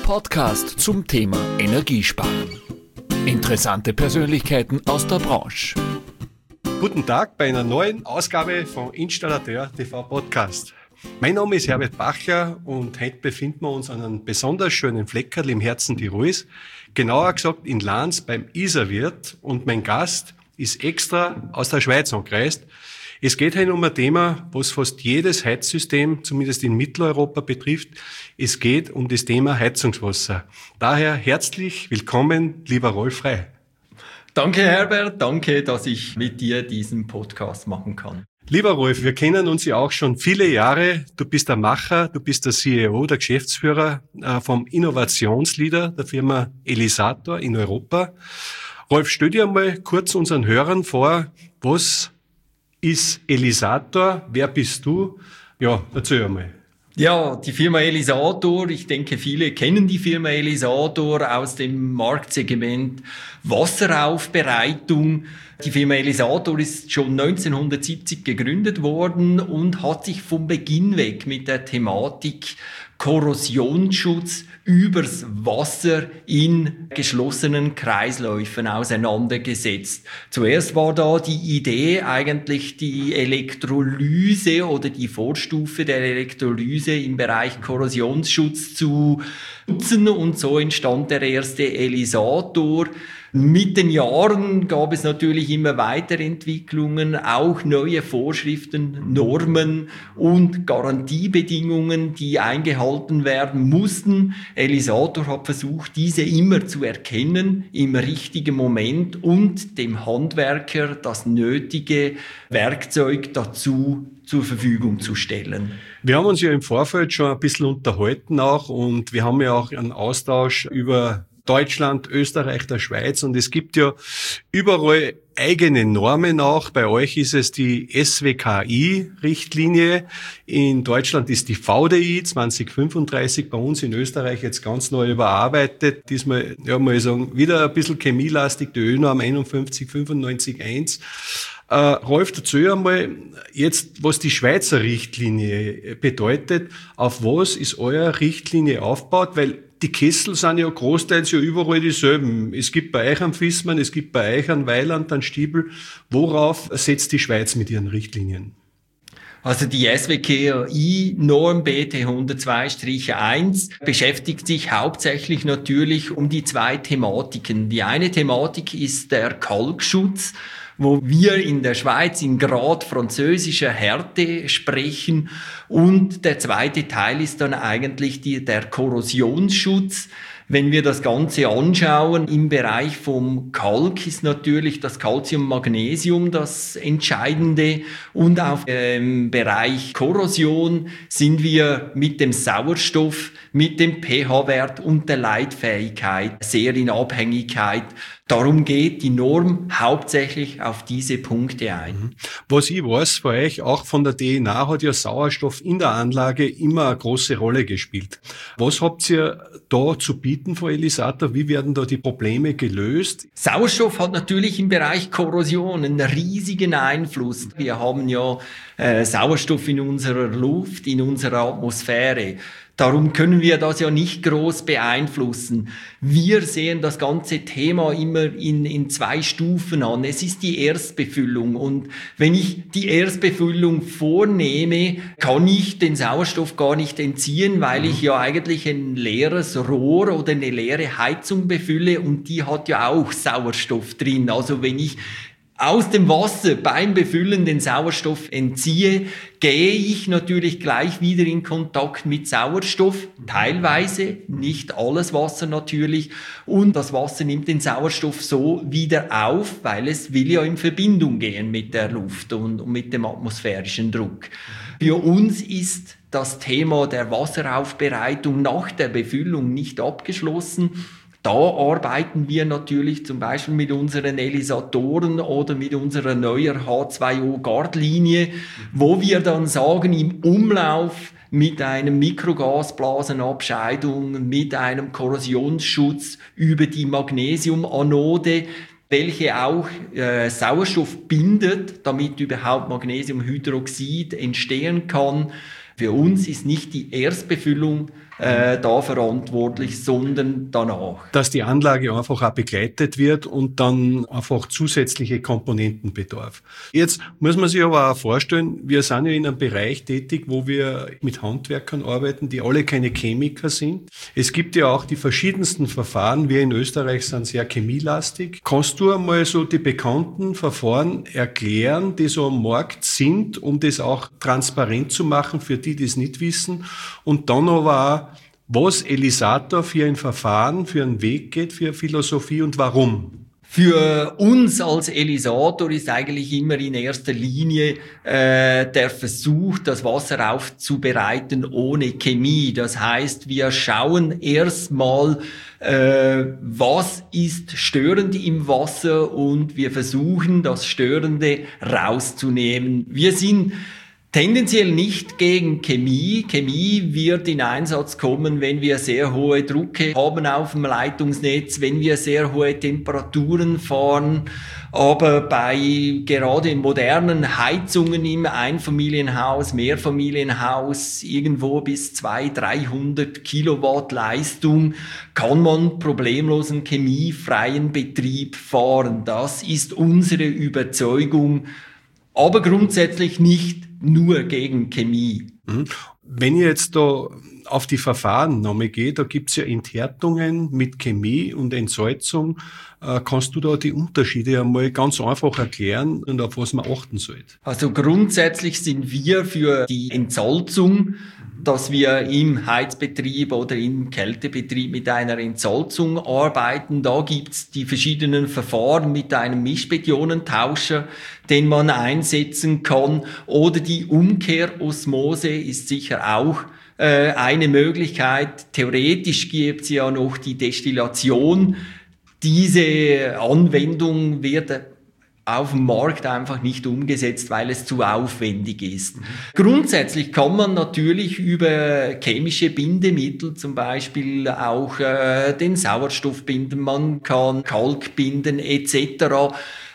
Podcast zum Thema Energiesparen. Interessante Persönlichkeiten aus der Branche. Guten Tag bei einer neuen Ausgabe von Installateur TV Podcast. Mein Name ist Herbert Bachler und heute befinden wir uns an einem besonders schönen Fleckerl im Herzen Tirols, genauer gesagt in Lanz beim Isarwirt, und mein Gast ist extra aus der Schweiz angereist. Es geht heute um ein Thema, was fast jedes Heizsystem, zumindest in Mitteleuropa, betrifft. Es geht um das Thema Heizungswasser. Daher herzlich willkommen, lieber Rolf Frey. Danke Herbert, danke, dass ich mit dir diesen Podcast machen kann. Lieber Rolf, wir kennen uns ja auch schon viele Jahre. Du bist der Macher, du bist der CEO, der Geschäftsführer vom Innovationsleader der Firma Elisator in Europa. Rolf, stell dir mal kurz unseren Hörern vor, was ist Elisator? Wer bist du? Ja, erzähl einmal. Ja, die Firma Elisator, ich denke, viele kennen die Firma Elisator aus dem Marktsegment Wasseraufbereitung. Die Firma Elisator ist schon 1970 gegründet worden und hat sich vom Beginn weg mit der Thematik Korrosionsschutz übers Wasser in geschlossenen Kreisläufen auseinandergesetzt. Zuerst war da die Idee, eigentlich die Elektrolyse oder die Vorstufe der Elektrolyse im Bereich Korrosionsschutz zu nutzen, und so entstand der erste Elisator. Mit den Jahren gab es natürlich immer weitere Entwicklungen, auch neue Vorschriften, Normen und Garantiebedingungen, die eingehalten werden mussten. Elisator hat versucht, diese immer zu erkennen im richtigen Moment und dem Handwerker das nötige Werkzeug dazu zur Verfügung zu stellen. Wir haben uns ja im Vorfeld schon ein bisschen unterhalten auch, und wir haben ja auch einen Austausch über Deutschland, Österreich, der Schweiz, und es gibt ja überall eigene Normen auch. Bei euch ist es die SWKI-Richtlinie. In Deutschland ist die VDI 2035, bei uns in Österreich jetzt ganz neu überarbeitet. Diesmal, ja, mal sagen, wieder ein bisschen chemielastig, die ÖNorm 51951. Rolf, erzähl einmal jetzt, was die Schweizer Richtlinie bedeutet. Auf was ist eure Richtlinie aufgebaut? Weil die Kessel sind ja großteils ja überall dieselben. Es gibt bei euch einen Fissmann, es gibt bei euch einen Weiland, einen Stiebel. Worauf setzt die Schweiz mit ihren Richtlinien? Also die SWKI-Norm BT 102-1 beschäftigt sich hauptsächlich natürlich um die zwei Thematiken. Die eine Thematik ist der Kalkschutz, wo wir in der Schweiz in Grad französischer Härte sprechen. Und der zweite Teil ist dann eigentlich der Korrosionsschutz. Wenn wir das Ganze anschauen, im Bereich vom Kalk ist natürlich das Calcium-Magnesium das Entscheidende. Und auf dem Bereich Korrosion sind wir mit dem Sauerstoff, mit dem pH-Wert und der Leitfähigkeit sehr in Abhängigkeit. Darum geht die Norm hauptsächlich auf diese Punkte ein. Was ich weiß von euch, auch von der DNA, hat ja Sauerstoff in der Anlage immer eine große Rolle gespielt. Was habt ihr da zu bieten von Elisator? Wie werden da die Probleme gelöst? Sauerstoff hat natürlich im Bereich Korrosion einen riesigen Einfluss. Wir haben ja Sauerstoff in unserer Luft, in unserer Atmosphäre. Darum können wir das ja nicht groß beeinflussen. Wir sehen das ganze Thema immer in zwei Stufen an. Es ist die Erstbefüllung, und wenn ich die Erstbefüllung vornehme, kann ich den Sauerstoff gar nicht entziehen, weil ich ja eigentlich ein leeres Rohr oder eine leere Heizung befülle, und die hat ja auch Sauerstoff drin. Also wenn ich aus dem Wasser beim Befüllen den Sauerstoff entziehe, gehe ich natürlich gleich wieder in Kontakt mit Sauerstoff, teilweise, nicht alles Wasser natürlich, und das Wasser nimmt den Sauerstoff so wieder auf, weil es will ja in Verbindung gehen mit der Luft und mit dem atmosphärischen Druck. Für uns ist das Thema der Wasseraufbereitung nach der Befüllung nicht abgeschlossen. Da arbeiten wir natürlich zum Beispiel mit unseren Elisatoren oder mit unserer neuer H2O-Guard-Linie, wo wir dann sagen, im Umlauf mit einem Mikrogasblasenabscheidung, mit einem Korrosionsschutz über die Magnesiumanode, welche auch Sauerstoff bindet, damit überhaupt Magnesiumhydroxid entstehen kann. Für uns ist nicht die Erstbefüllung da verantwortlich, sondern danach. Dass die Anlage einfach auch begleitet wird und dann einfach zusätzliche Komponenten bedarf. Jetzt muss man sich aber auch vorstellen, wir sind ja in einem Bereich tätig, wo wir mit Handwerkern arbeiten, die alle keine Chemiker sind. Es gibt ja auch die verschiedensten Verfahren. Wir in Österreich sind sehr chemielastig. Kannst du einmal so die bekannten Verfahren erklären, die so am Markt sind, um das auch transparent zu machen für die, die es nicht wissen? Und dann aber auch, was Elisator für ein Verfahren, für einen Weg geht, für Philosophie und warum? Für uns als Elisator ist eigentlich immer in erster Linie der Versuch, das Wasser aufzubereiten ohne Chemie. Das heißt, wir schauen erstmal, was ist störend im Wasser und wir versuchen, das Störende rauszunehmen. Wir sind tendenziell nicht gegen Chemie. Chemie wird in Einsatz kommen, wenn wir sehr hohe Drucke haben auf dem Leitungsnetz, wenn wir sehr hohe Temperaturen fahren. Aber bei gerade modernen Heizungen im Einfamilienhaus, Mehrfamilienhaus, irgendwo bis 200-300 Kilowatt Leistung, kann man problemlos einen chemiefreien Betrieb fahren. Das ist unsere Überzeugung, aber grundsätzlich nicht nur gegen Chemie. Wenn ich jetzt da auf die Verfahren nochmal gehe, da gibt's ja Enthärtungen mit Chemie und Entsalzung. Kannst du da die Unterschiede einmal ganz einfach erklären und auf was man achten sollte? Also grundsätzlich sind wir für die Entsalzung, dass wir im Heizbetrieb oder im Kältebetrieb mit einer Entsalzung arbeiten. Da gibt's die verschiedenen Verfahren mit einem Mischbetonentauscher, den man einsetzen kann. Oder die Umkehrosmose ist sicher auch eine Möglichkeit. Theoretisch gibt's ja noch die Destillation. Diese Anwendung wird auf dem Markt einfach nicht umgesetzt, weil es zu aufwendig ist. Grundsätzlich kann man natürlich über chemische Bindemittel zum Beispiel auch den Sauerstoff binden, man kann Kalk binden etc.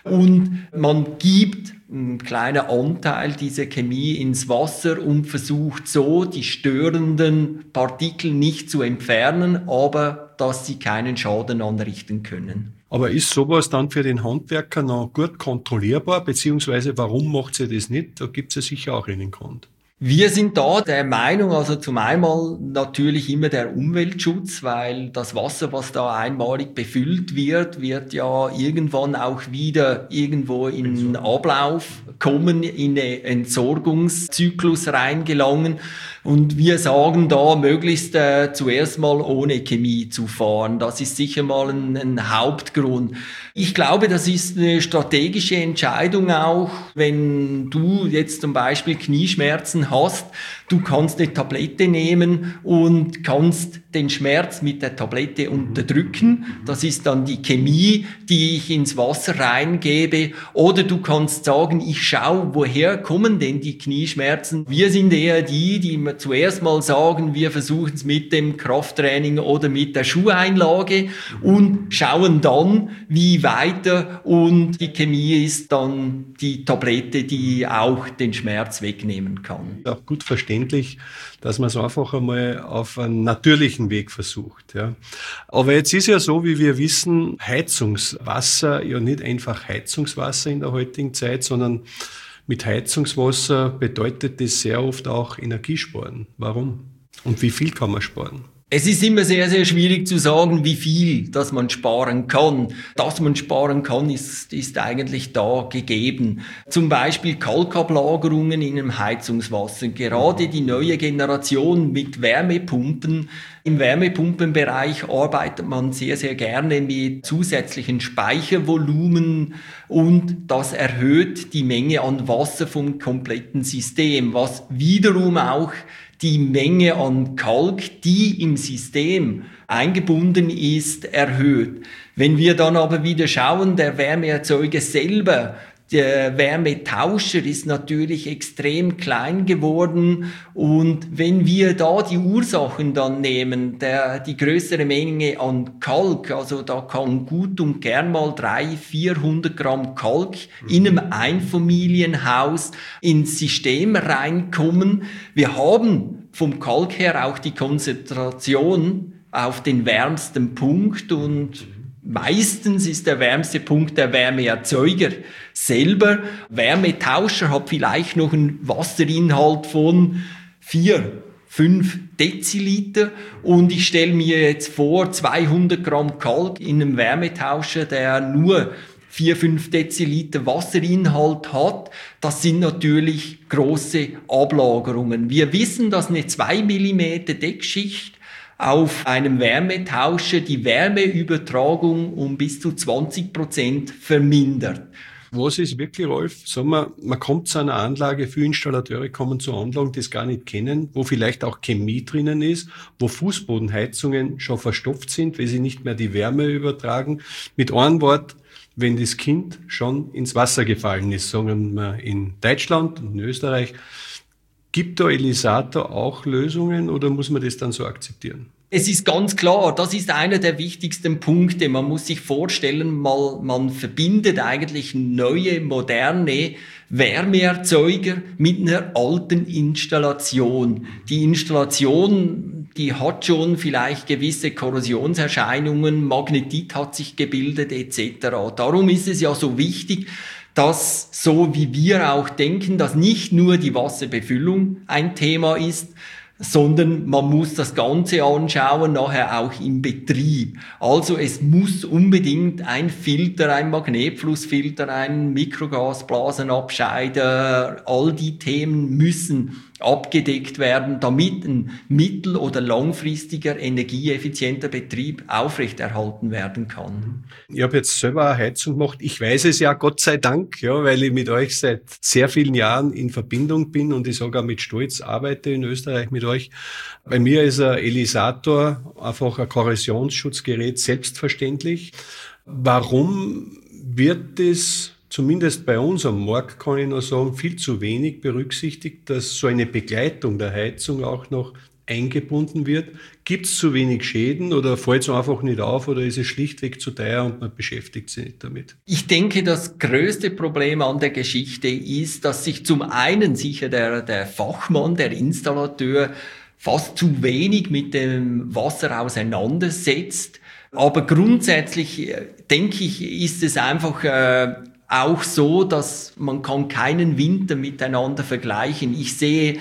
Und man gibt einen kleinen Anteil dieser Chemie ins Wasser und versucht so, die störenden Partikel nicht zu entfernen, aber dass sie keinen Schaden anrichten können. Aber ist sowas dann für den Handwerker noch gut kontrollierbar, beziehungsweise warum macht sie das nicht? Da gibt es ja sicher auch einen Grund. Wir sind da der Meinung, also zum einmal natürlich immer der Umweltschutz, weil das Wasser, was da einmalig befüllt wird, wird ja irgendwann auch wieder irgendwo in den Ablauf kommen, in den Entsorgungszyklus reingelangen. Und wir sagen da, möglichst zuerst mal ohne Chemie zu fahren. Das ist sicher mal ein Hauptgrund. Ich glaube, das ist eine strategische Entscheidung auch, wenn du jetzt zum Beispiel Knieschmerzen hast. Du kannst eine Tablette nehmen und kannst den Schmerz mit der Tablette unterdrücken. Das ist dann die Chemie, die ich ins Wasser reingebe. Oder du kannst sagen, ich schaue, woher kommen denn die Knieschmerzen? Wir sind eher die zuerst mal sagen, wir versuchen es mit dem Krafttraining oder mit der Schuheinlage und schauen dann, wie weiter. Und die Chemie ist dann die Tablette, die auch den Schmerz wegnehmen kann. Auch gut verständlich, dass man es einfach einmal auf einen natürlichen Weg versucht. Ja. Aber jetzt ist ja so, wie wir wissen, Heizungswasser ja nicht einfach Heizungswasser in der heutigen Zeit, sondern mit Heizungswasser bedeutet das sehr oft auch Energiesparen. Warum? Und wie viel kann man sparen? Es ist immer sehr, sehr schwierig zu sagen, wie viel, dass man sparen kann. Dass man sparen kann, ist eigentlich da gegeben. Zum Beispiel Kalkablagerungen in einem Heizungswasser. Gerade die neue Generation mit Wärmepumpen. Im Wärmepumpenbereich arbeitet man sehr, sehr gerne mit zusätzlichen Speichervolumen und das erhöht die Menge an Wasser vom kompletten System, was wiederum auch die Menge an Kalk, die im System eingebunden ist, erhöht. Wenn wir dann aber wieder schauen, der Wärmeerzeuger selber, Der Wärmetauscher ist natürlich extrem klein geworden und wenn wir da die Ursachen dann nehmen, die größere Menge an Kalk, also da kann gut und gern mal 300-400 Gramm Kalk in einem Einfamilienhaus ins System reinkommen. Wir haben vom Kalk her auch die Konzentration auf den wärmsten Punkt und meistens ist der wärmste Punkt der Wärmeerzeuger selber. Wärmetauscher hat vielleicht noch einen Wasserinhalt von 4-5 Deziliter und ich stelle mir jetzt vor, 200 Gramm Kalk in einem Wärmetauscher, der nur 4-5 Deziliter Wasserinhalt hat, das sind natürlich große Ablagerungen. Wir wissen, dass eine 2 Millimeter Deckschicht auf einem Wärmetauscher die Wärmeübertragung um bis zu 20% vermindert. Was ist wirklich, Rolf? Sagen wir, man kommt zu einer Anlage, viele Installateure kommen zu Anlagen, die es gar nicht kennen, wo vielleicht auch Chemie drinnen ist, wo Fußbodenheizungen schon verstopft sind, weil sie nicht mehr die Wärme übertragen. Mit einem Wort, wenn das Kind schon ins Wasser gefallen ist, sagen wir in Deutschland und in Österreich, gibt da Elisator auch Lösungen oder muss man das dann so akzeptieren? Es ist ganz klar, das ist einer der wichtigsten Punkte. Man muss sich vorstellen, man verbindet eigentlich neue, moderne Wärmeerzeuger mit einer alten Installation. Die Installation, die hat schon vielleicht gewisse Korrosionserscheinungen, Magnetit hat sich gebildet etc. Darum ist es ja so wichtig, dass, so wie wir auch denken, dass nicht nur die Wasserbefüllung ein Thema ist, sondern man muss das Ganze anschauen, nachher auch im Betrieb. Also es muss unbedingt ein Filter, ein Magnetflussfilter, ein Mikrogasblasenabscheider, all die Themen müssen abgedeckt werden, damit ein mittel- oder langfristiger energieeffizienter Betrieb aufrechterhalten werden kann. Ich habe jetzt selber eine Heizung gemacht. Ich weiß es ja, Gott sei Dank, ja, weil ich mit euch seit sehr vielen Jahren in Verbindung bin und ich sogar mit Stolz arbeite in Österreich mit euch. Bei mir ist ein Elisator einfach ein Korrosionsschutzgerät selbstverständlich. Warum wird das zumindest bei uns am Markt, kann ich noch sagen, viel zu wenig berücksichtigt, dass so eine Begleitung der Heizung auch noch eingebunden wird? Gibt es zu wenig Schäden oder fällt es einfach nicht auf oder ist es schlichtweg zu teuer und man beschäftigt sich nicht damit? Ich denke, das größte Problem an der Geschichte ist, dass sich zum einen sicher der Fachmann, der Installateur fast zu wenig mit dem Wasser auseinandersetzt. Aber grundsätzlich, denke ich, ist es einfach auch so, dass man kann keinen Winter miteinander vergleichen. Ich sehe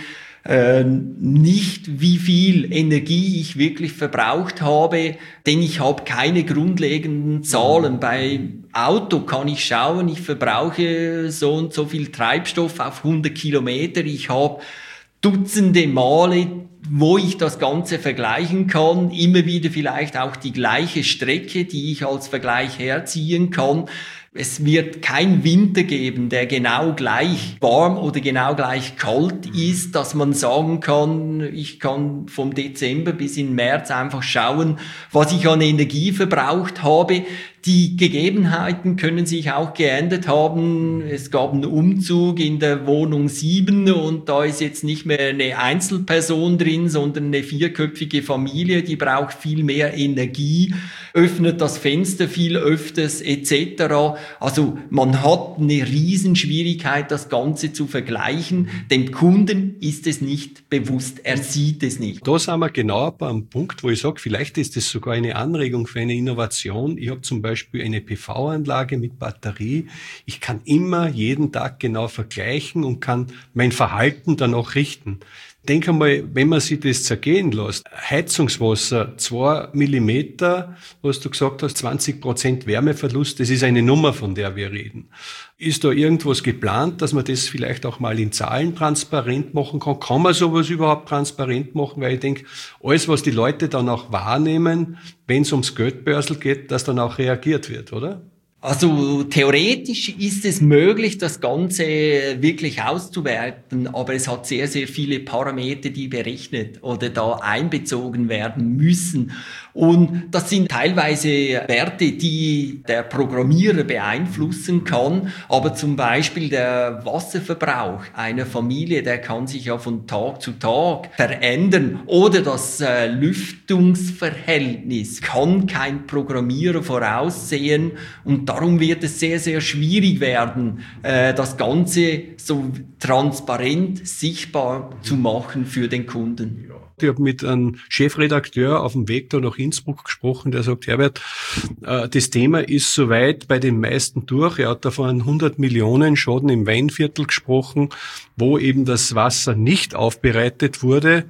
nicht, wie viel Energie ich wirklich verbraucht habe, denn ich habe keine grundlegenden Zahlen. Bei Auto kann ich schauen, ich verbrauche so und so viel Treibstoff auf 100 Kilometer. Ich habe Dutzende Male, wo ich das Ganze vergleichen kann, immer wieder vielleicht auch die gleiche Strecke, die ich als Vergleich herziehen kann. Es wird kein Winter geben, der genau gleich warm oder genau gleich kalt ist, dass man sagen kann, ich kann vom Dezember bis in März einfach schauen, was ich an Energie verbraucht habe. Die Gegebenheiten können sich auch geändert haben. Es gab einen Umzug in der Wohnung 7 und da ist jetzt nicht mehr eine Einzelperson drin, sondern eine 4-köpfige Familie, die braucht viel mehr Energie, öffnet das Fenster viel öfters etc. Also man hat eine Riesenschwierigkeit, das Ganze zu vergleichen. Dem Kunden ist es nicht bewusst, er sieht es nicht. Da sind wir genau beim Punkt, wo ich sage, vielleicht ist das sogar eine Anregung für eine Innovation. Ich habe zum Beispiel eine PV-Anlage mit Batterie. Ich kann immer jeden Tag genau vergleichen und kann mein Verhalten dann auch richten. Denk einmal, wenn man sich das zergehen lässt, Heizungswasser, 2 Millimeter, was du gesagt hast, 20% Wärmeverlust, das ist eine Nummer, von der wir reden. Ist da irgendwas geplant, dass man das vielleicht auch mal in Zahlen transparent machen kann? Kann man sowas überhaupt transparent machen? Weil ich denke, alles, was die Leute dann auch wahrnehmen, wenn es ums Geldbörsel geht, dass dann auch reagiert wird, oder? Also theoretisch ist es möglich, das Ganze wirklich auszuwerten, aber es hat sehr, sehr viele Parameter, die berechnet oder da einbezogen werden müssen. Und das sind teilweise Werte, die der Programmierer beeinflussen kann, aber zum Beispiel der Wasserverbrauch einer Familie, der kann sich ja von Tag zu Tag verändern, oder das Lüftungsverhältnis kann kein Programmierer voraussehen, und darum wird es sehr, sehr schwierig werden, das Ganze so transparent sichtbar zu machen für den Kunden. Ich habe mit einem Chefredakteur auf dem Weg da nach Innsbruck gesprochen, der sagt, Herbert, das Thema ist soweit bei den meisten durch. Er hat da von 100 Millionen Schaden im Weinviertel gesprochen, wo eben das Wasser nicht aufbereitet wurde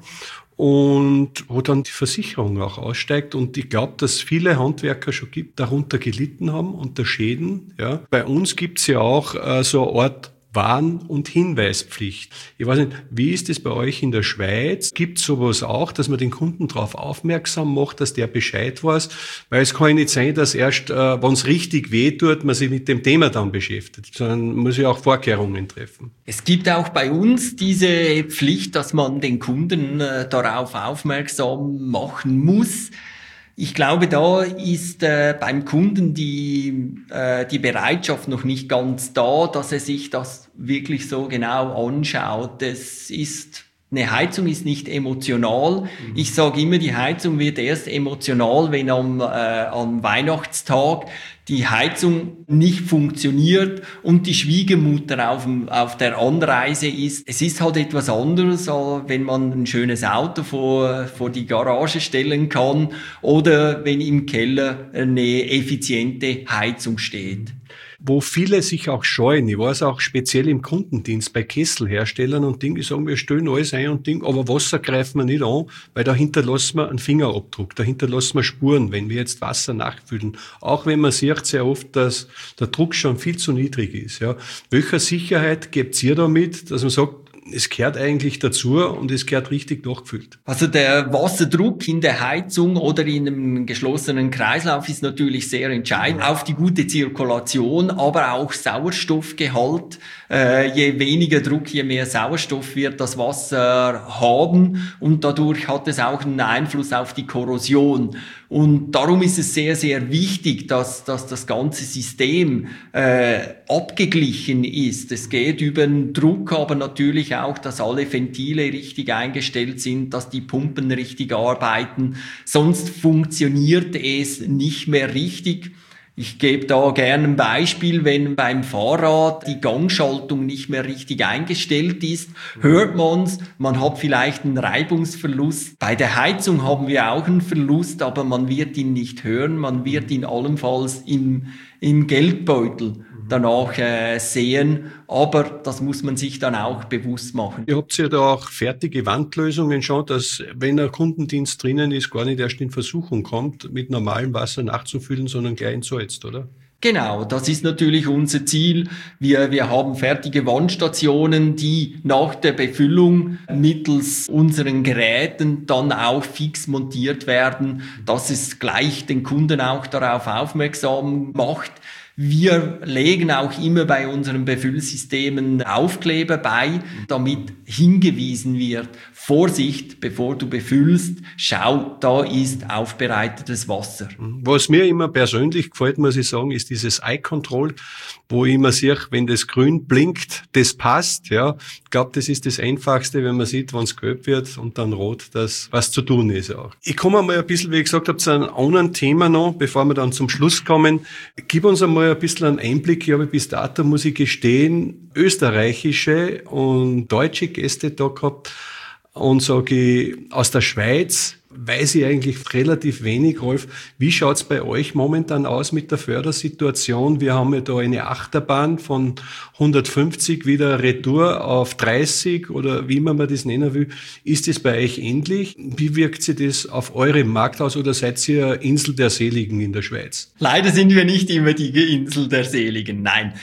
und wo dann die Versicherung auch aussteigt. Und ich glaube, dass viele Handwerker schon darunter gelitten haben, unter Schäden. Ja. Bei uns gibt's ja auch so eine Art Warn- und Hinweispflicht. Ich weiß nicht, wie ist das bei euch in der Schweiz? Gibt es sowas auch, dass man den Kunden darauf aufmerksam macht, dass der Bescheid weiß? Weil es kann ja nicht sein, dass erst, wenn es richtig weh tut, man sich mit dem Thema dann beschäftigt, sondern man muss ja auch Vorkehrungen treffen. Es gibt auch bei uns diese Pflicht, dass man den Kunden darauf aufmerksam machen muss. Ich glaube, da ist beim Kunden die Bereitschaft noch nicht ganz da, dass er sich das wirklich so genau anschaut. Eine Heizung ist nicht emotional. Ich sage immer, die Heizung wird erst emotional, wenn am Weihnachtstag die Heizung nicht funktioniert und die Schwiegermutter auf der Anreise ist. Es ist halt etwas anderes, als wenn man ein schönes Auto vor die Garage stellen kann oder wenn im Keller eine effiziente Heizung steht. Wo viele sich auch scheuen. Ich weiß auch speziell im Kundendienst bei Kesselherstellern und Ding, die sagen, wir stellen alles ein und Ding, aber Wasser greifen wir nicht an, weil da hinterlassen wir einen Fingerabdruck, da hinterlassen wir Spuren, wenn wir jetzt Wasser nachfüllen. Auch wenn man sieht sehr oft, dass der Druck schon viel zu niedrig ist. Ja. Welche Sicherheit gebt ihr damit, dass man sagt, es gehört eigentlich dazu und es gehört richtig nachgefüllt? Also der Wasserdruck in der Heizung oder in einem geschlossenen Kreislauf ist natürlich sehr entscheidend. Auf die gute Zirkulation, aber auch Sauerstoffgehalt. Je weniger Druck, je mehr Sauerstoff wird das Wasser haben und dadurch hat es auch einen Einfluss auf die Korrosion. Und darum ist es sehr, sehr wichtig, dass das ganze System abgeglichen ist. Es geht über den Druck, aber natürlich auch, dass alle Ventile richtig eingestellt sind, dass die Pumpen richtig arbeiten. Sonst funktioniert es nicht mehr richtig. Ich gebe da gerne ein Beispiel, wenn beim Fahrrad die Gangschaltung nicht mehr richtig eingestellt ist, hört man's, man hat vielleicht einen Reibungsverlust. Bei der Heizung haben wir auch einen Verlust, aber man wird ihn nicht hören, man wird ihn allenfalls im Geldbeutel danach sehen, aber das muss man sich dann auch bewusst machen. Ihr habt ja da auch fertige Wandlösungen schon, dass wenn ein Kundendienst drinnen ist, gar nicht erst in Versuchung kommt, mit normalem Wasser nachzufüllen, sondern gleich entsalzt, oder? Genau, das ist natürlich unser Ziel. Wir haben fertige Wandstationen, die nach der Befüllung mittels unseren Geräten dann auch fix montiert werden, dass es gleich den Kunden auch darauf aufmerksam macht. Wir legen auch immer bei unseren Befüllsystemen Aufkleber bei, damit hingewiesen wird, Vorsicht, bevor du befüllst, schau, da ist aufbereitetes Wasser. Was mir immer persönlich gefällt, muss ich sagen, ist dieses Eye-Control, wo ich immer sehe, wenn das grün blinkt, das passt. Ja, ich glaube, das ist das Einfachste, wenn man sieht, wenn es gelb wird und dann rot, dass was zu tun ist auch. Ich komme mal ein bisschen, wie ich gesagt habe, zu einem anderen Thema noch, bevor wir dann zum Schluss kommen. Gib uns einmal ein bisschen einen Einblick. Ich habe bis dato, muss ich gestehen, österreichische und deutsche Gäste da gehabt. Und sage ich, aus der Schweiz weiß ich eigentlich relativ wenig, Rolf. Wie schaut's bei euch momentan aus mit der Fördersituation? Wir haben ja da eine Achterbahn von 150 wieder Retour auf 30 oder wie man das nennen will. Ist das bei euch ähnlich? Wie wirkt sich das auf eurem Markt aus oder seid ihr Insel der Seligen in der Schweiz? Leider sind wir nicht immer die Insel der Seligen, nein.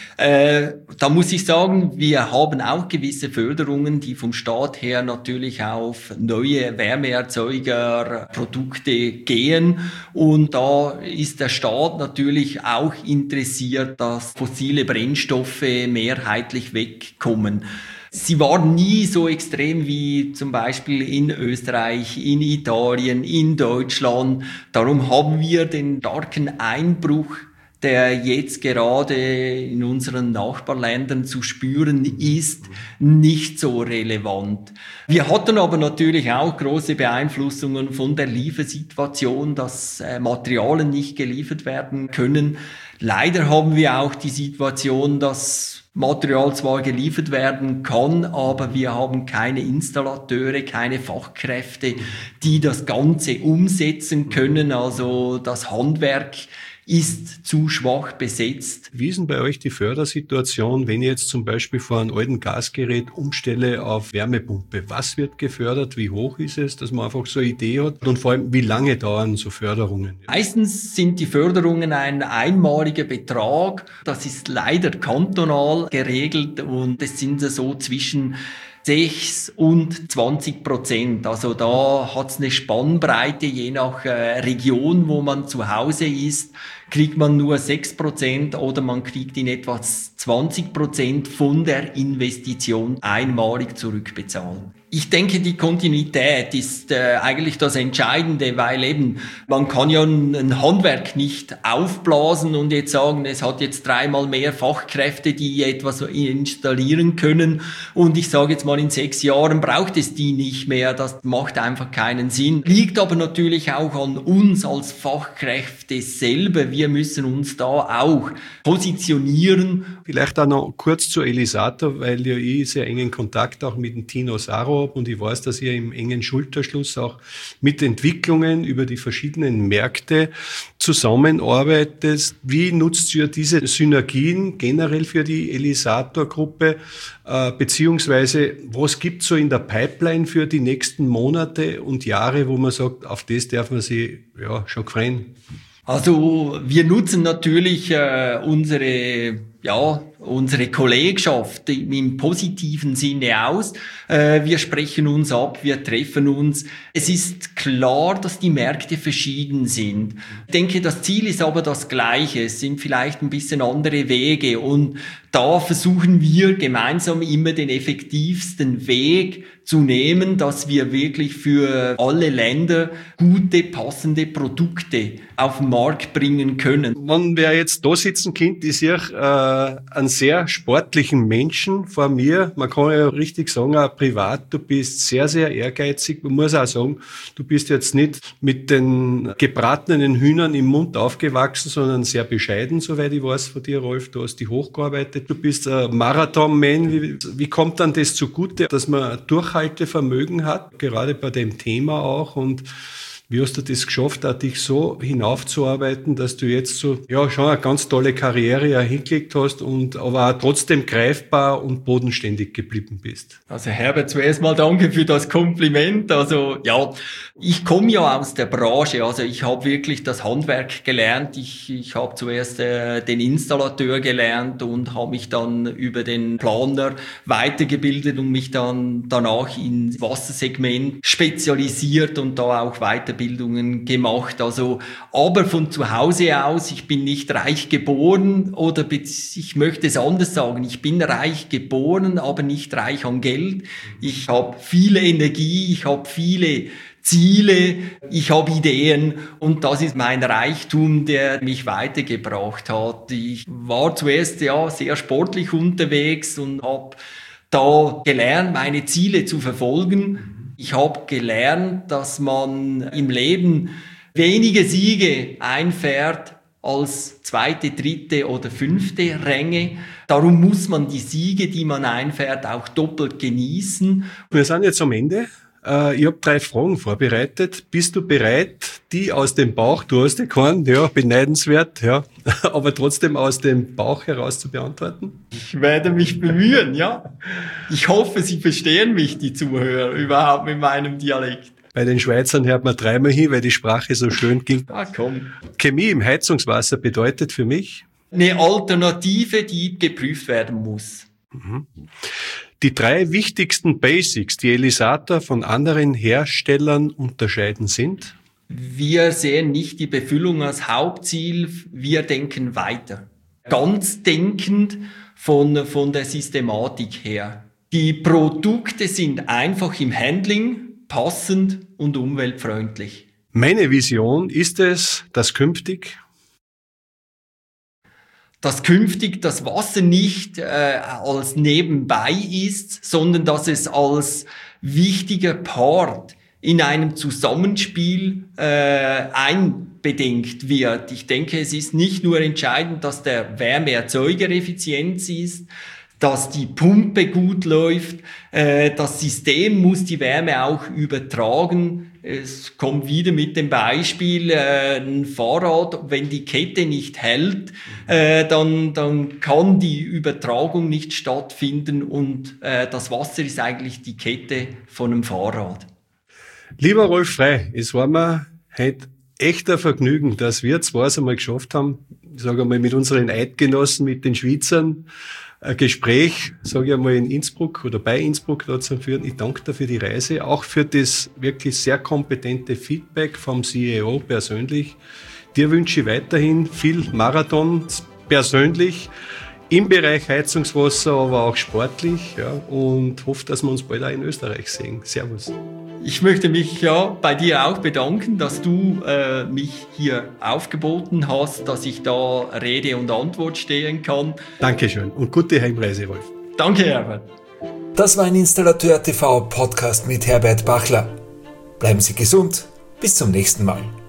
Da muss ich sagen, wir haben auch gewisse Förderungen, die vom Staat her natürlich auf neue Wärmeerzeuger Produkte gehen. Und da ist der Staat natürlich auch interessiert, dass fossile Brennstoffe mehrheitlich wegkommen. Sie waren nie so extrem wie zum Beispiel in Österreich, in Italien, in Deutschland. Darum haben wir den starken Einbruch, der jetzt gerade in unseren Nachbarländern zu spüren ist, nicht so relevant. Wir hatten aber natürlich auch große Beeinflussungen von der Liefersituation, dass Materialien nicht geliefert werden können. Leider haben wir auch die Situation, dass Material zwar geliefert werden kann, aber wir haben keine Installateure, keine Fachkräfte, die das Ganze umsetzen können. Also das Handwerk ist zu schwach besetzt. Wie ist denn bei euch die Fördersituation, wenn ich jetzt zum Beispiel von einem alten Gasgerät umstelle auf Wärmepumpe? Was wird gefördert? Wie hoch ist es, dass man einfach so eine Idee hat? Und vor allem, wie lange dauern so Förderungen? Meistens sind die Förderungen ein einmaliger Betrag. Das ist leider kantonal geregelt und es sind so zwischen 6 und 20%. Also da hat es eine Spannbreite, je nach Region, wo man zu Hause ist, kriegt man nur 6% oder man kriegt in etwa 20% von der Investition einmalig zurückbezahlt. Ich denke, die Kontinuität ist eigentlich das Entscheidende, weil eben man kann ja ein Handwerk nicht aufblasen und jetzt sagen, es hat jetzt 3-mal mehr Fachkräfte, die etwas installieren können und ich sage jetzt mal, in 6 Jahren braucht es die nicht mehr. Das macht einfach keinen Sinn. Liegt aber natürlich auch an uns als Fachkräfte selber. Wir müssen uns da auch positionieren. Vielleicht auch noch kurz zu Elisator, weil ja ich sehr engen Kontakt auch mit dem Tino Saro habe und ich weiß, dass ihr im engen Schulterschluss auch mit Entwicklungen über die verschiedenen Märkte zusammenarbeitet. Wie nutzt ihr diese Synergien generell für die Elisator-Gruppe, beziehungsweise was gibt es so in der Pipeline für die nächsten Monate und Jahre, wo man sagt, auf das darf man sich ja schon freuen? Also wir nutzen natürlich unsere Kollegschaft im positiven Sinne aus. Wir sprechen uns ab, wir treffen uns. Es ist klar, dass die Märkte verschieden sind. Ich denke, das Ziel ist aber das Gleiche. Es sind vielleicht ein bisschen andere Wege und da versuchen wir gemeinsam immer den effektivsten Weg zu nehmen, dass wir wirklich für alle Länder gute, passende Produkte auf den Markt bringen können. Wenn wer jetzt da sitzen könnte, ist ja einen sehr sportlichen Menschen vor mir. Man kann ja richtig sagen, auch privat, du bist sehr, sehr ehrgeizig. Man muss auch sagen, du bist jetzt nicht mit den gebratenen Hühnern im Mund aufgewachsen, sondern sehr bescheiden, soweit ich weiß von dir, Rolf. Du hast dich hochgearbeitet. Du bist ein Marathon-Man. Wie kommt dann das zugute, dass man Durchhaltevermögen hat, gerade bei dem Thema auch? Und wie hast du das geschafft, auch dich so hinaufzuarbeiten, dass du jetzt so, ja, schon eine ganz tolle Karriere hingelegt hast und aber auch trotzdem greifbar und bodenständig geblieben bist? Also Herbert, zuerst mal danke für das Kompliment. Also ja, ich komme ja aus der Branche, also ich habe wirklich das Handwerk gelernt. Ich habe zuerst den Installateur gelernt und habe mich dann über den Planer weitergebildet und mich dann danach ins Wassersegment spezialisiert und da auch Weiterbildungen gemacht. Also, aber von zu Hause aus, ich bin nicht reich geboren oder ich möchte es anders sagen, ich bin reich geboren, aber nicht reich an Geld. Ich habe viele Energie, ich habe viele Ziele, ich habe Ideen und das ist mein Reichtum, der mich weitergebracht hat. Ich war zuerst ja sehr sportlich unterwegs und habe da gelernt, meine Ziele zu verfolgen. Ich habe gelernt, dass man im Leben wenige Siege einfährt als 2., 3. oder 5. Ränge. Darum muss man die Siege, die man einfährt, auch doppelt genießen. Wir sind jetzt am Ende. Ich habe 3 Fragen vorbereitet. Bist du bereit, die aus dem Bauch, du hast ja keinen, ja, beneidenswert, ja, aber trotzdem aus dem Bauch heraus zu beantworten? Ich werde mich bemühen, ja. Ich hoffe, Sie verstehen mich, die Zuhörer, überhaupt mit meinem Dialekt. Bei den Schweizern hört man 3-mal hin, weil die Sprache so schön klingt. Ah, komm. Chemie im Heizungswasser bedeutet für mich? Eine Alternative, die geprüft werden muss. Die 3 wichtigsten Basics, die Elisator von anderen Herstellern unterscheiden, sind: Wir sehen nicht die Befüllung als Hauptziel, wir denken weiter. Ganz denkend von der Systematik her. Die Produkte sind einfach im Handling, passend und umweltfreundlich. Meine Vision ist es, dass künftig das Wasser nicht als nebenbei ist, sondern dass es als wichtiger Part in einem Zusammenspiel einbedenkt wird. Ich denke, es ist nicht nur entscheidend, dass der Wärmeerzeuger effizient ist, dass die Pumpe gut läuft, das System muss die Wärme auch übertragen. Es kommt wieder mit dem Beispiel, ein Fahrrad, wenn die Kette nicht hält, dann kann die Übertragung nicht stattfinden und das Wasser ist eigentlich die Kette von einem Fahrrad. Lieber Rolf Frey, es war mir heute echt ein Vergnügen, dass wir zwar es einmal geschafft haben, ich sage einmal mit unseren Eidgenossen, mit den Schweizern, ein Gespräch, sage ich einmal, in Innsbruck oder bei Innsbruck dort zu führen. Ich danke dir für die Reise, auch für das wirklich sehr kompetente Feedback vom CEO persönlich. Dir wünsche ich weiterhin viel Marathon persönlich im Bereich Heizungswasser, aber auch sportlich, ja, und hoffe, dass wir uns bald auch in Österreich sehen. Servus. Ich möchte mich bei dir auch bedanken, dass du mich hier aufgeboten hast, dass ich da Rede und Antwort stehen kann. Dankeschön und gute Heimreise, Rolf. Danke, Herbert. Das war ein Installateur TV Podcast mit Herbert Bachler. Bleiben Sie gesund. Bis zum nächsten Mal.